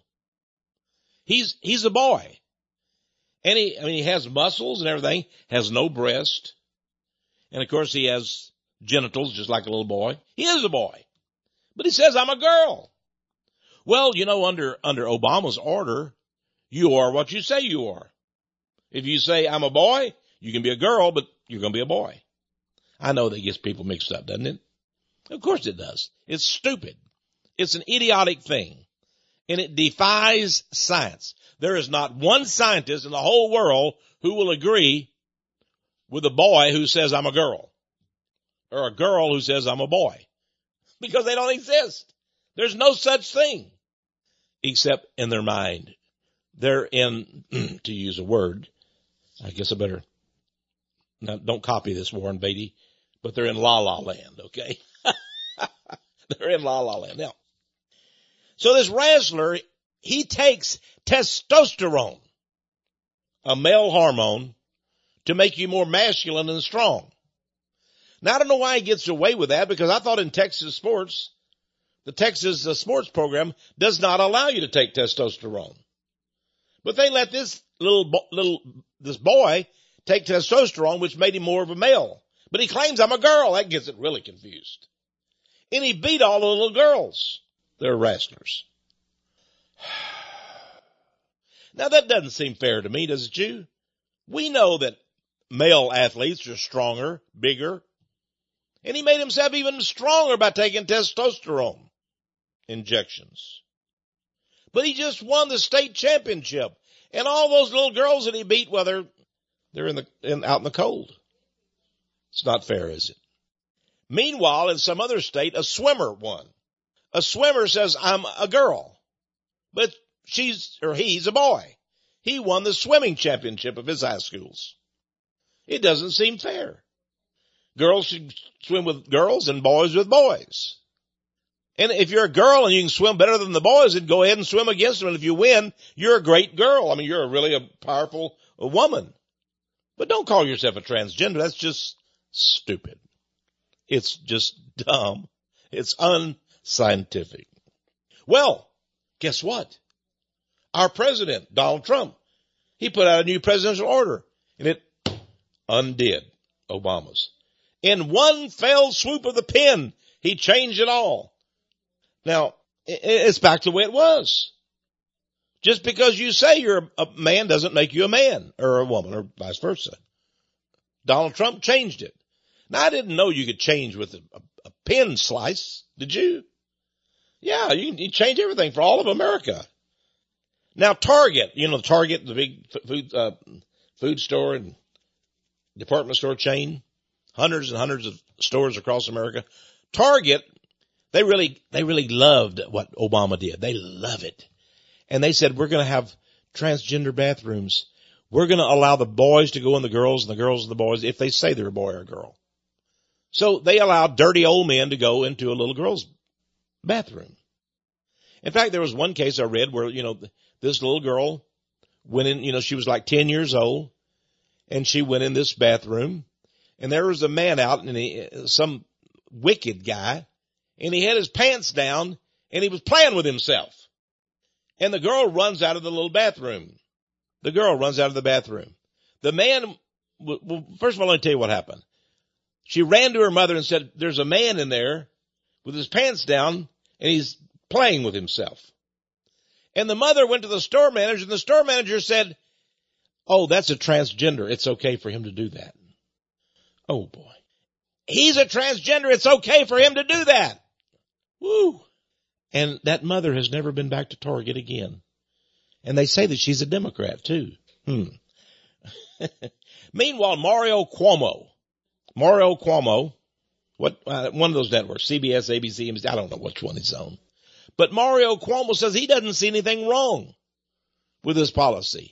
S2: He's, he's a boy. And he, I mean, he has muscles and everything, has no breast. And of course he has genitals just like a little boy. He is a boy. But he says, I'm a girl. Well, you know, under, under Obama's order, you are what you say you are. If you say I'm a boy, you can be a girl, but you're going to be a boy. I know that gets people mixed up, doesn't it? Of course it does. It's stupid. It's an idiotic thing. And it defies science. There is not one scientist in the whole world who will agree with a boy who says I'm a girl or a girl who says I'm a boy because they don't exist. There's no such thing except in their mind. They're in, to use a word, I guess I better, now don't copy this, Warren Beatty, but they're in la la land, okay? They're in la la land. Now, so this wrestler, he takes testosterone, a male hormone, to make you more masculine and strong. Now, I don't know why he gets away with that, because I thought in Texas sports, the Texas uh, sports program does not allow you to take testosterone. But they let this little, little, this boy take testosterone, which made him more of a male. But he claims I'm a girl. That gets it really confused. And he beat all the little girls. They're wrestlers. Now that doesn't seem fair to me, does it you? We know that male athletes are stronger, bigger. And he made himself even stronger by taking testosterone injections. But he just won the state championship. And all those little girls that he beat, well, they're, they're in the, in, out in the cold. It's not fair, is it? Meanwhile, in some other state, a swimmer won. A swimmer says, I'm a girl, but she's, or he's a boy. He won the swimming championship of his high schools. It doesn't seem fair. Girls should swim with girls and boys with boys. And if you're a girl and you can swim better than the boys, then go ahead and swim against them. And if you win, you're a great girl. I mean, you're a really a powerful a woman. But don't call yourself a transgender. That's just stupid. It's just dumb. It's unscientific. Well, guess what? Our president, Donald Trump, he put out a new presidential order, and it undid Obama's. In one fell swoop of the pen, he changed it all. Now, it's back to the way it was. Just because you say you're a man doesn't make you a man or a woman or vice versa. Donald Trump changed it. Now, I didn't know you could change with a, a, a pen slice. Did you? Yeah, you can you change everything for all of America. Now, Target, you know, Target, the big food, uh, food store, and department store chain, hundreds and hundreds of stores across America. Target, they really, they really loved what Obama did. They love it. And they said, we're going to have transgender bathrooms. We're going to allow the boys to go in the girls and the girls and the boys if they say they're a boy or a girl. So they allowed dirty old men to go into a little girl's bathroom. In fact, there was one case I read where, you know, this little girl went in, you know, she was like ten years old, and she went in this bathroom, and there was a man out, and he, some wicked guy, and he had his pants down, and he was playing with himself. And the girl runs out of the little bathroom. The girl runs out of the bathroom. The man, well, first of all, let me tell you what happened. She ran to her mother and said, there's a man in there with his pants down, and he's playing with himself. And the mother went to the store manager, and the store manager said, oh, that's a transgender. It's okay for him to do that. Oh, boy. He's a transgender. It's okay for him to do that. Woo. And that mother has never been back to Target again. And they say that she's a Democrat, too. Hmm. Meanwhile, Mario Cuomo. Mario Cuomo, what, uh, one of those networks, C B S, A B C, I don't know which one he's on. But Mario Cuomo says he doesn't see anything wrong with this policy.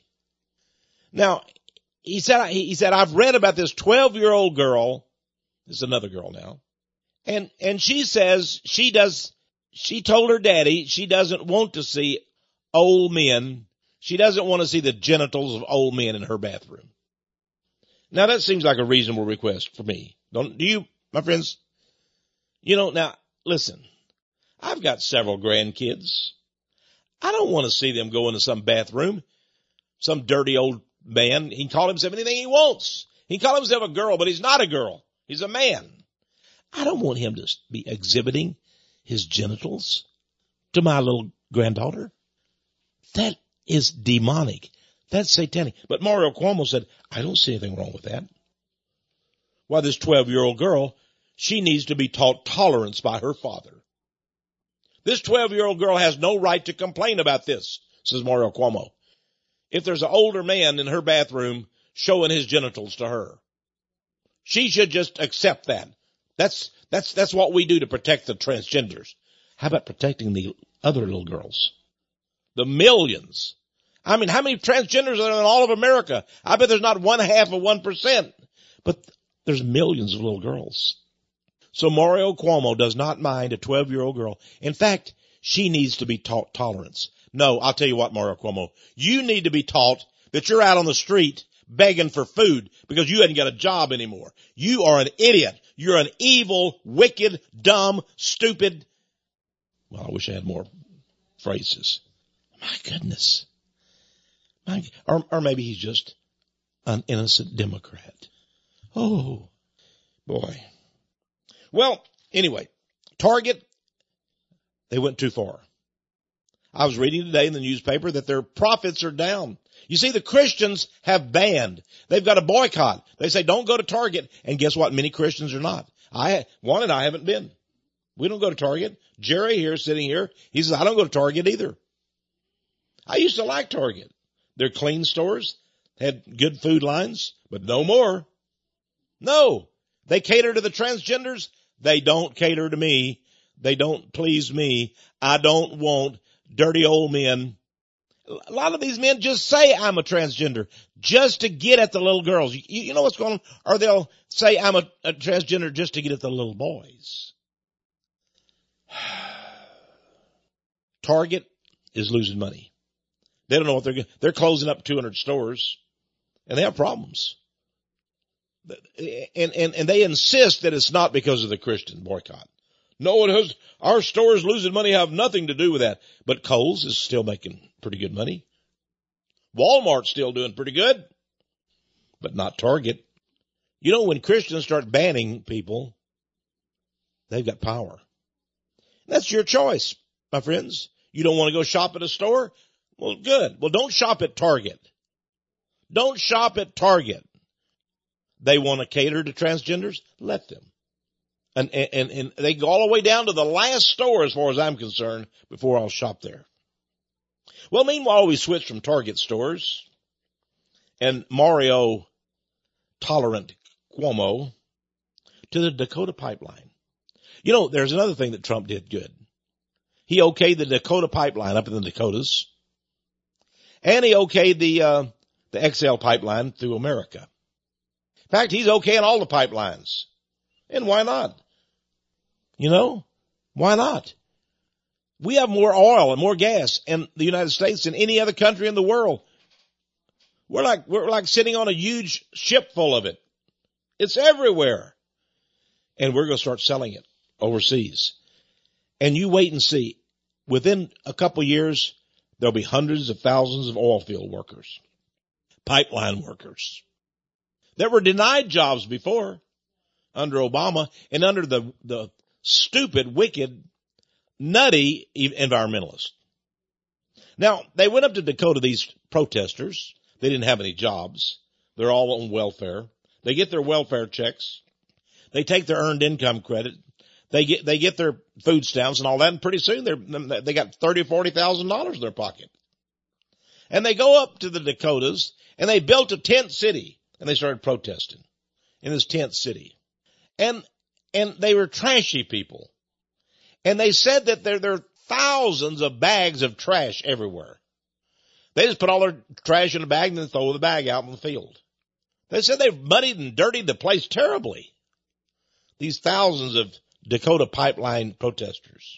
S2: Now, he said, he said, I've read about this twelve-year-old girl. This is another girl now. And, and she says she does, she told her daddy she doesn't want to see old men. She doesn't want to see the genitals of old men in her bathroom. Now that seems like a reasonable request for me. Don't, do you, my friends? You know, now listen, I've got several grandkids. I don't want to see them go into some bathroom, some dirty old man. He can call himself anything he wants. He can call himself a girl, but he's not a girl. He's a man. I don't want him to be exhibiting his genitals to my little granddaughter. That is demonic. That's satanic. But Mario Cuomo said, I don't see anything wrong with that. Why, this twelve-year-old girl, she needs to be taught tolerance by her father. This twelve-year-old girl has no right to complain about this, says Mario Cuomo. If there's an older man in her bathroom showing his genitals to her, she should just accept that. That's, that's, that's what we do to protect the transgenders. How about protecting the other little girls? The millions. I mean, how many transgenders are there in all of America? I bet there's not one half of one percent, but there's millions of little girls. So Mario Cuomo does not mind a twelve-year-old girl. In fact, she needs to be taught tolerance. No, I'll tell you what, Mario Cuomo, you need to be taught that you're out on the street begging for food because you haven't got a job anymore. You are an idiot. You're an evil, wicked, dumb, stupid. Well, I wish I had more phrases. My goodness. My, or, or maybe he's just an innocent Democrat. Oh, boy. Well, anyway, Target, they went too far. I was reading today in the newspaper that their profits are down. You see, the Christians have banned. They've got a boycott. They say, don't go to Target. And guess what? Many Christians are not. I, one and I haven't been. We don't go to Target. Jerry here, sitting here, he says, I don't go to Target either. I used to like Target. They're clean stores, had good food lines, but no more. No. They cater to the transgenders. They don't cater to me. They don't please me. I don't want dirty old men. A lot of these men just say I'm a transgender just to get at the little girls. You, you know what's going on? Or they'll say I'm a, a transgender just to get at the little boys. Target is losing money. They don't know what they're going to, they're closing up two hundred stores and they have problems. And, and, and they insist that it's not because of the Christian boycott. No, it has, our stores losing money have nothing to do with that. But Kohl's is still making pretty good money. Walmart's still doing pretty good, but not Target. You know, when Christians start banning people, they've got power. That's your choice, my friends. You don't want to go shop at a store? Well, good. Well, don't shop at Target. Don't shop at Target. They want to cater to transgenders? Let them. And, and, and they go all the way down to the last store as far as I'm concerned before I'll shop there. Well, meanwhile, we switched from Target stores and Mario tolerant Cuomo to the Dakota Pipeline. You know, there's another thing that Trump did good. He okayed the Dakota Pipeline up in the Dakotas, and he okayed the uh, the X L pipeline through America. In fact, he's okaying all the pipelines. And why not? You know, why not? We have more oil and more gas in the United States than any other country in the world. We're like, we're like sitting on a huge ship full of it. It's everywhere. And we're going to start selling it overseas. And you wait and see. Within a couple of years, there'll be hundreds of thousands of oil field workers, pipeline workers that were denied jobs before under Obama and under the, the stupid, wicked, nutty environmentalists. Now, they went up to Dakota, these protesters. They didn't have any jobs. They're all on welfare. They get their welfare checks. They take their earned income credit. They get, they get their food stamps and all that. And pretty soon they're, they got thirty, forty thousand dollars in their pocket. And they go up to the Dakotas and they built a tent city and they started protesting in this tent city. And, and they were trashy people. And they said that there, there are thousands of bags of trash everywhere. They just put all their trash in a bag and then throw the bag out in the field. They said they've muddied and dirtied the place terribly. These thousands of Dakota Pipeline protesters.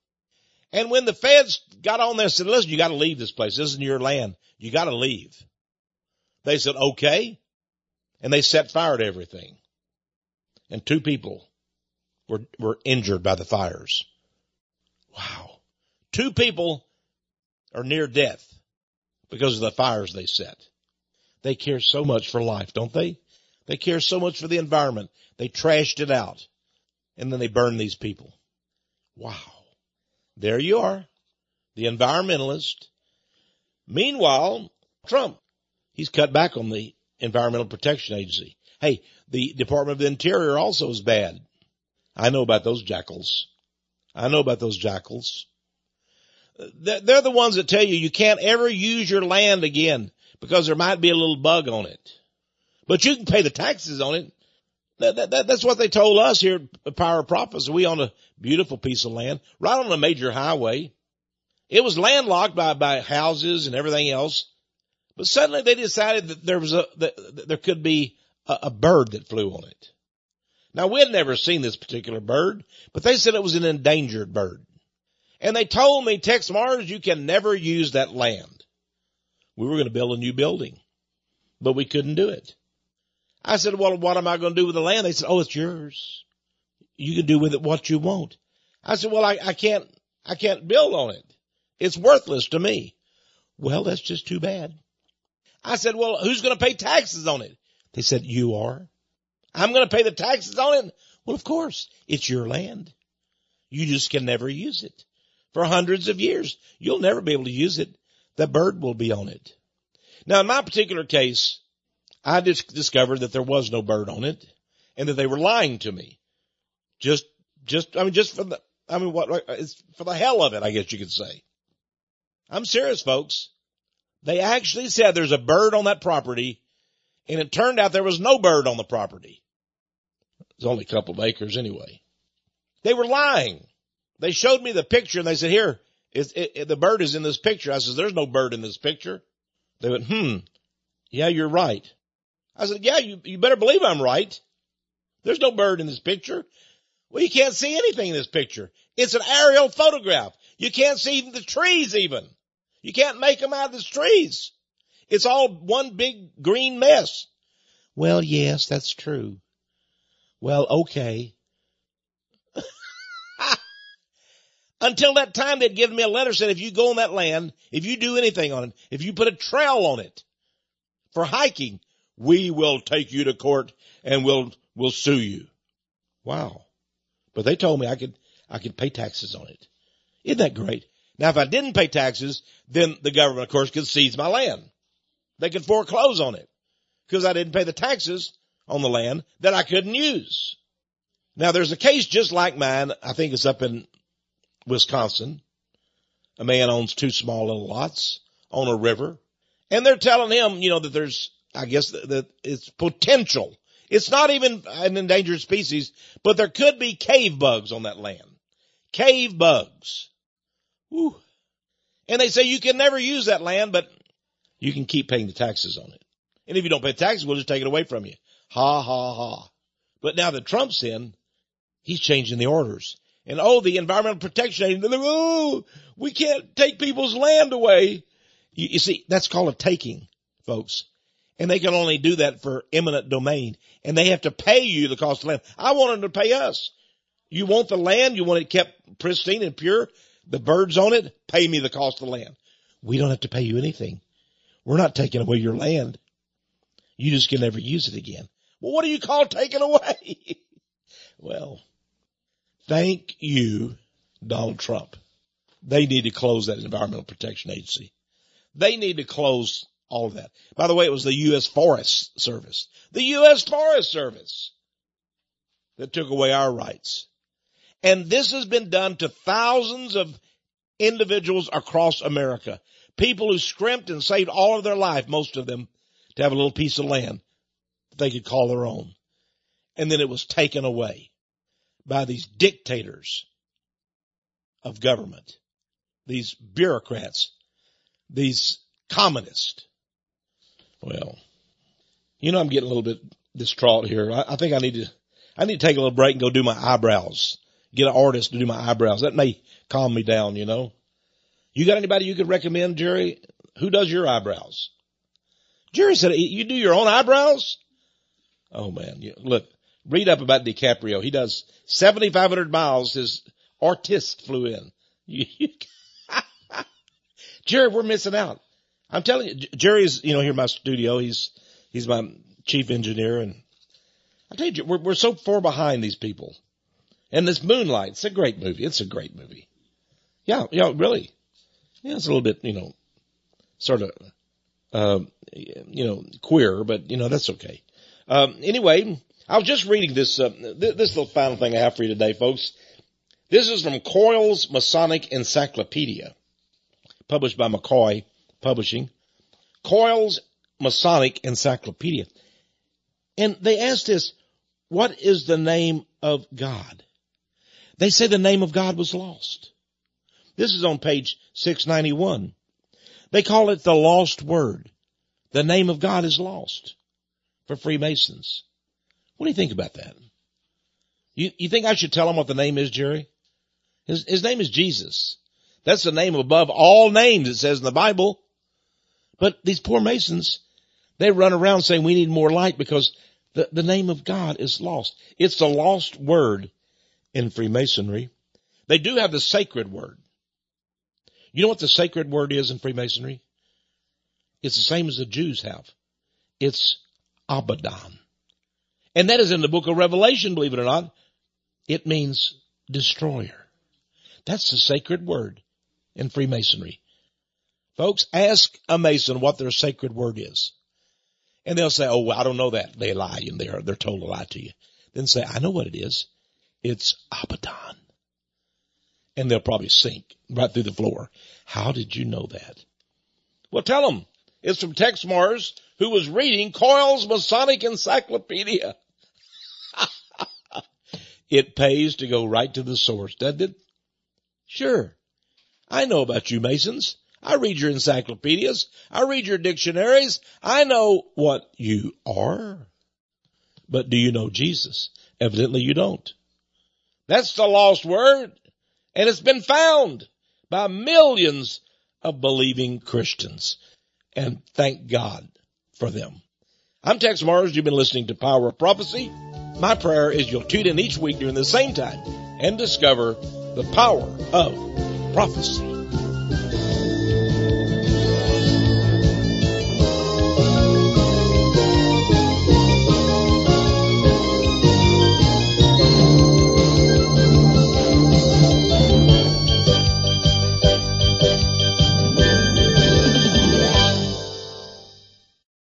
S2: And when the feds got on there and said, listen, you got to leave this place. This isn't your land. You got to leave. They said, okay. And they set fire to everything. And two people were, were injured by the fires. Wow. Two people are near death because of the fires they set. They care so much for life, don't they? They care so much for the environment. They trashed it out. And then they burned these people. Wow. There you are. The environmentalist. Meanwhile, Trump, he's cut back on the Environmental Protection Agency. Hey, the Department of the Interior also is bad. I know about those jackals. I know about those jackals. They're the ones that tell you you can't ever use your land again because there might be a little bug on it. But you can pay the taxes on it. That, that, that, that's what they told us here at Power of Prophecy. We own a beautiful piece of land right on a major highway. It was landlocked by, by houses and everything else. But suddenly they decided that there was a, that, that there could be a, a bird that flew on it. Now we had never seen this particular bird, but they said it was an endangered bird. And they told me, Tex Mars, you can never use that land. We were going to build a new building, but we couldn't do it. I said, well, what am I going to do with the land? They said, oh, it's yours. You can do with it what you want. I said, well, I, I can't, I can't build on it. It's worthless to me. Well, that's just too bad. I said, well, who's going to pay taxes on it? They said, you are. I'm going to pay the taxes on it. Well, of course, it's your land. You just can never use it. For hundreds of years, you'll never be able to use it. The bird will be on it. Now, in my particular case, I just discovered that there was no bird on it and that they were lying to me. Just, just, I mean, just for the, I mean, what, it's for the hell of it, I guess you could say. I'm serious, folks. They actually said there's a bird on that property, and it turned out there was no bird on the property. It's only a couple of acres anyway. They were lying. They showed me the picture and they said, here, it's, it, it, the bird is in this picture. I said, there's no bird in this picture. They went, hmm, yeah, you're right. I said, yeah, you, you better believe I'm right. There's no bird in this picture. Well, you can't see anything in this picture. It's an aerial photograph. You can't see the trees even. You can't make them out of the trees. It's all one big green mess. Well, yes, that's true. Well, okay. Until that time, they'd given me a letter saying, if you go on that land, if you do anything on it, if you put a trail on it for hiking, we will take you to court and we'll, we'll sue you. Wow. But they told me I could, I could pay taxes on it. Isn't that great? Now, if I didn't pay taxes, then the government, of course, could seize my land. They could foreclose on it because I didn't pay the taxes on the land that I couldn't use. Now, there's a case just like mine. I think it's up in Wisconsin. A man owns two small little lots on a river, and they're telling him, you know, that there's I guess that, that it's potential. It's not even an endangered species, but there could be cave bugs on that land. Cave bugs. Whew. And they say you can never use that land, but you can keep paying the taxes on it. And if you don't pay taxes, we'll just take it away from you. Ha, ha, ha. But now that Trump's in, he's changing the orders. And oh, the Environmental Protection Agency, they're like, oh, we can't take people's land away. You, you see, that's called a taking, folks. And they can only do that for eminent domain. And they have to pay you the cost of land. I want them to pay us. You want the land? You want it kept pristine and pure? The birds on it? Pay me the cost of the land. We don't have to pay you anything. We're not taking away your land. You just can never use it again. Well, what do you call taking away? Well, thank you, Donald Trump. They need to close that Environmental Protection Agency. They need to close all of that. By the way, it was the U S Forest Service. The U S Forest Service that took away our rights. And this has been done to thousands of individuals across America. People who scrimped and saved all of their life, most of them, to have a little piece of land that they could call their own. And then it was taken away by these dictators of government, these bureaucrats, these communists. Well, you know, I'm getting a little bit distraught here. I, I think I need to, I need to take a little break and go do my eyebrows. Get an artist to do my eyebrows. That may calm me down, you know. You got anybody you could recommend, Jerry? Who does your eyebrows? Jerry said, you do your own eyebrows? Oh man, you, look, read up about DiCaprio. He does seventy-five hundred miles. His artist flew in. You, you, Jerry, we're missing out. I'm telling you, Jerry's, you know, here in my studio. He's, he's my chief engineer. And I tell you, we're, we're so far behind these people. And this Moonlight, it's a great movie. It's a great movie. Yeah, yeah, really. Yeah, it's a little bit, you know, sort of, uh, you know, queer, but, you know, that's okay. Um, anyway, I was just reading this, uh, th- this little final thing I have for you today, folks. This is from Coyle's Masonic Encyclopedia, published by McCoy Publishing. Coyle's Masonic Encyclopedia. And they asked this, what is the name of God? They say the name of God was lost. This is on page six ninety-one. They call it the lost word. The name of God is lost for Freemasons. What do you think about that? You, you think I should tell them what the name is, Jerry? His, his name is Jesus. That's the name above all names, it says in the Bible. But these poor Masons, they run around saying we need more light because the, the name of God is lost. It's the lost word in Freemasonry. They do have the sacred word. You know what the sacred word is in Freemasonry? It's the same as the Jews have. It's Abaddon. And that is in the book of Revelation, believe it or not. It means destroyer. That's the sacred word in Freemasonry. Folks, ask a Mason what their sacred word is. And they'll say, oh, well, I don't know that. They lie, and they're, they're told to lie to you. Then say, I know what it is. It's Abaddon. And they'll probably sink right through the floor. How did you know that? Well, tell them. It's from Tex Mars, who was reading Coyle's Masonic Encyclopedia. It pays to go right to the source, doesn't it? Sure. I know about you Masons. I read your encyclopedias. I read your dictionaries. I know what you are. But do you know Jesus? Evidently you don't. That's the lost word. And it's been found by millions of believing Christians. And thank God for them. I'm Tex Mars. You've been listening to Power of Prophecy. My prayer is you'll tune in each week during the same time and discover the power of prophecy.